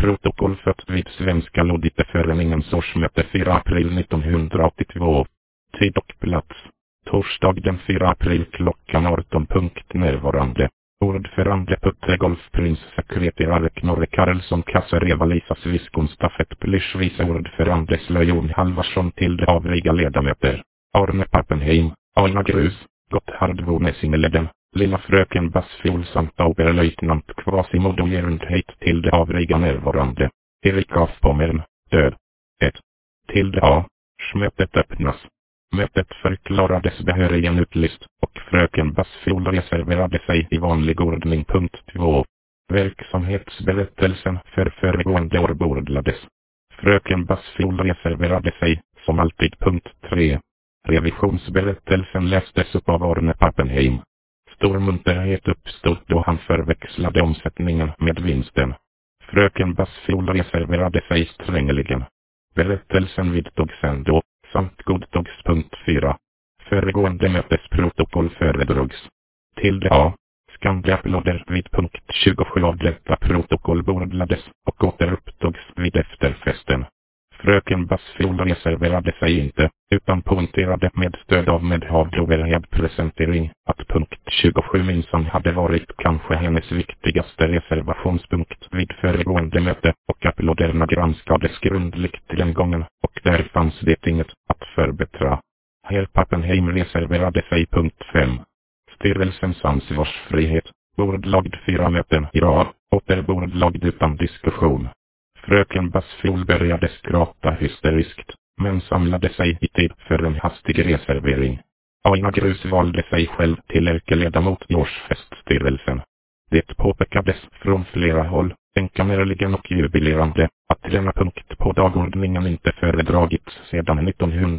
protokoll fött vid Svenska Loditeföreningens årsmöte 4 april 1982. Tid och plats. Torsdag den 4 april klockan 18. Närvarande. Ordförande Putte Golfprins, sekreterare Knorre Karlsson, kassör Eva-Lisa Sviskon, stafettplysch, vice ordförande Slöjon Halvarsson, till de avriga ledamöter. Arne Pappenheim, Aina Grus, Gotthard Vonesingeleden, Lilla fröken Bassfiol samt oberlöjtnant Quasimodo Gerundheit, till de avriga närvarande. Erik Afpommern, död. 1. Till de A. Mötet öppnas. Mötet förklarades behörigen utlyst, och fröken Bassfiol reserverade sig i vanlig ordning. Punkt 2. Verksamhetsberättelsen för föregående år bordlades. Fröken Bassfiol reserverade sig, som alltid. Punkt 3. Revisionsberättelsen lästes upp av Arne Pappenheim. Stor munterhet uppstod då han förväxlade omsättningen med vinsten. Fröken Bassfiol reserverade sig strängeligen. Berättelsen vidtogs ändå, samt godtogs. Punkt 4. Föregående mötesprotokoll föredrogs. Till det A. Skandaploder vid punkt 27 av detta protokoll bordlades och återupptogs vid efterfesten. Fröken Bassfiol reserverade sig inte, utan poängterade med stöd av medhavd presentering att punkt 27 minsann hade varit kanske hennes viktigaste reservationspunkt vid föregående möte, och applåderna granskades grundligt den gången, och där fanns det inget att förbättra. Herr Pappenheim reserverade sig. Punkt 5. Styrelsens ansvarsfrihet, bordlagd 4 möten i rad, återbordlagd utan diskussion. Fröken Bassfiol började skrata hysteriskt, men samlade sig i tid för en hastig reservering. Aina Grus valde sig själv till ärkeledamot i årsfeststyrelsen. Det påpekades från flera håll, enkannerligen och jubilerande, att denna punkt på dagordningen inte föredragits sedan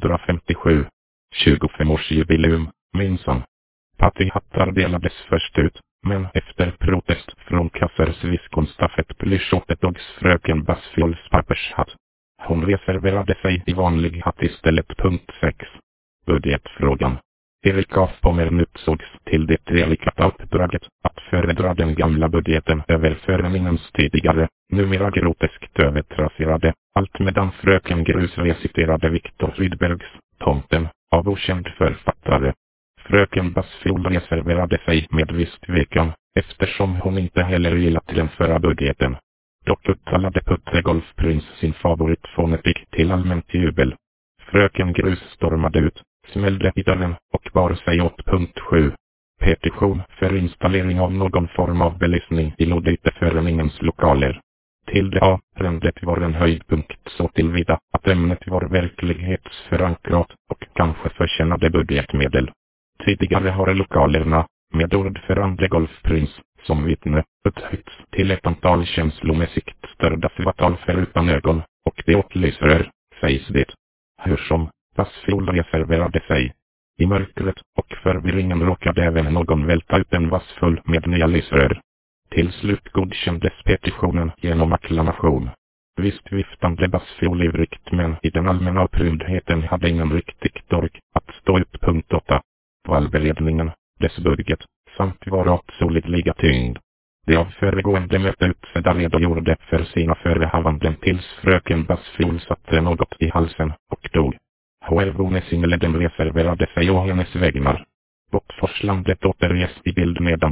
1957. 25-årsjubileum, minsann. Pattyhattar delades först ut, men efter protest från kassör Sviskon stafettplysch återtogs fröken Bassfiols pappershatt. Hon reserverade sig i vanlig hatt istället. Punkt 6. Budgetfrågan. Erik Afpommern utsågs till det delikata uppdraget att föredra den gamla budgeten över föreningens tidigare, numera groteskt övertraserade, allt medan fröken Grus reciterade Viktor Rydbergs Tomten, av okänd författare. Fröken Bassfiol reserverade sig med viss tvekan, eftersom hon inte heller gillat den förra budgeten. Dock uttalade Putte Golfprins sin favoritfonetik till allmänt jubel. Fröken Grus stormade ut, smällde i dörren och bar sig åt. Punkt 7. Petition för installering av någon form av belysning i Loditeföreningens lokaler. Till det A. Rendet var en höjdpunkt så tillvida att ämnet var verklighetsförankrat och kanske förtjänade budgetmedel. Tidigare har lokalerna, med ordförande Golfprins som vittne, upphöjts till ett antal känslomässigt störda svatal förutan ögon, och det åt lysrör, sägs det. Hur som, Bassfiol reserverade sig. I mörkret och förvirringen råkade även någon välta ut en vass full med nya lysrör. Till slut godkändes petitionen genom acklamation. Visst viftande Bassfiol ivrigt, men i den allmänna upprymdheten hade ingen riktigt ork att stå upp. Punkt 8. Valberedningen, dess budget, samt var absolutliga tyngd. De av föregående möte utsedda redogjorde för sina förehavanden tills fröken Bassfiol satte något i halsen och dog. H.R. Vonesingeleden reserverade sig å hennes vägnar. Bortforslandet återges i bild nedan.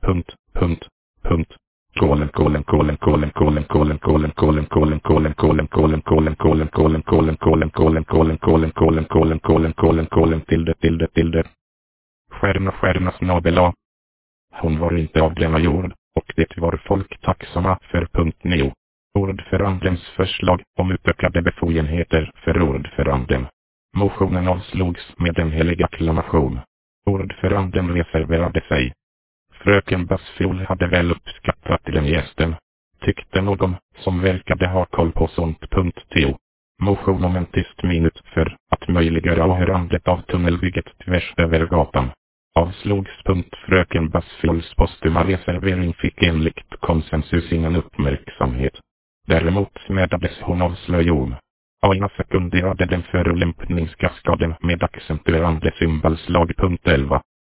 Tilde. Stjärna snabel A. Hon var inte av denna jord, och det var folk tacksamma för. Punkt 9. Ordförandens förslag om utökade befogenheter för ordföranden. Motionen avslogs med en helig acklamation. Ordföranden reserverade sig. Fröken Bassfiol hade väl uppskattat den gästen, tyckte någon som verkade ha koll på sånt. Punkt 10. Motion om en tyst minut för att möjliggöra åhörandet av tunnelbygget tvärs över gatan. Avslogs. Punkt. Fröken Bassfiols postuma reservering fick enligt konsensus ingen uppmärksamhet. Däremot smädades hon av Slöjon. Aina sekunderade den förolämpningskaskaden med accentuerande symbolslag. Punkt 11.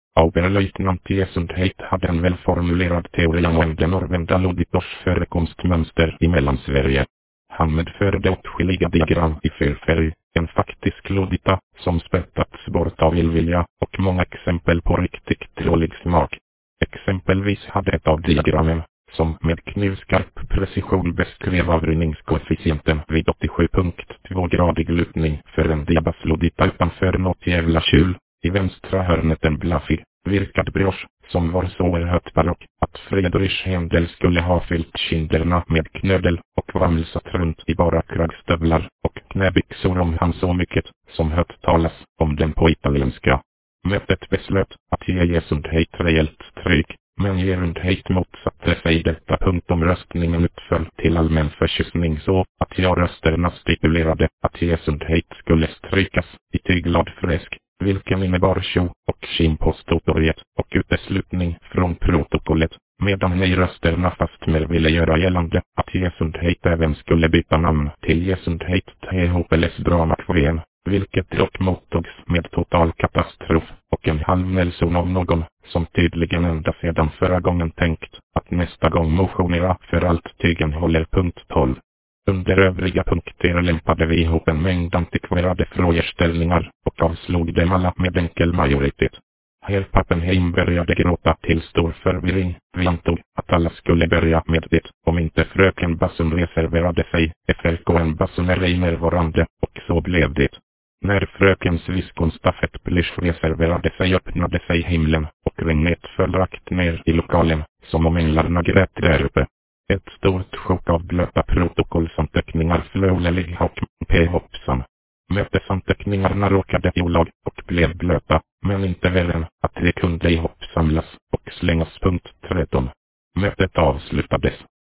Oberleutnant Gesundheit hade en välformulerad teori angående Norvenda Loditors förekomstmönster i Mellansverige. Han medförde åtskilliga diagram i fyrfärg, en faktisk lodita som spettats bort av illvilja och många exempel på riktigt dålig smak. Exempelvis hade ett av diagrammen, som med knivskarp precision beskrev avrinningskoefficienten vid 87,2-gradig lutning för en diabaslodita utanför något jävla kjul, i vänstra hörnet en blaffig, virkad brosch, som var så oerhört barock att Friedrich Händel skulle ha fyllt kinderna med knödel och vamsat runt i bara kragstövlar och knäbyxor om han så mycket som hört talas om den på italienska. Mötet beslöt att ge Gesundheit rejält stryk, men Gesundheit motsatte sig detta. Omröstningen utföll till allmän förtjusning så att ja-rösterna stipulerade att Gesundheit skulle strykas i tyglad fräsk, vilken innebar tjo och kim på Stortorget och uteslutning från protokollet, medan nej-rösterna fastmer ville göra gällande att Gesundheit även skulle byta namn till Gesundheit THPLS Drama Queen, vilket dock mottogs med total katastrof och en halv Nelson av någon, som tydligen ända sedan förra gången tänkt att nästa gång motionera för allt tygen håller. 12. Under övriga punkter lämpade vi ihop en mängd antikverade frågeställningar och avslog dem alla med enkel majoritet. Herr Pappenheim började gråta till stor förvirring. Vi antog att alla skulle börja med det, om inte fröken Basson reserverade sig. FLKN Basson är ej närvarande, och så blev det. När frökens viskonstafettblisch reserverade sig öppnade sig himlen, och regnet föll rakt ner i lokalen, som om änglarna grät där uppe. Ett stort sjok av blöta protokollsanteckningar flög och p-hoppsan. Mötesanteckningarna råkade i olag och blev blöta, men inte värre än att de kunde ihopsamlas och slängas. 13. Mötet avslutades.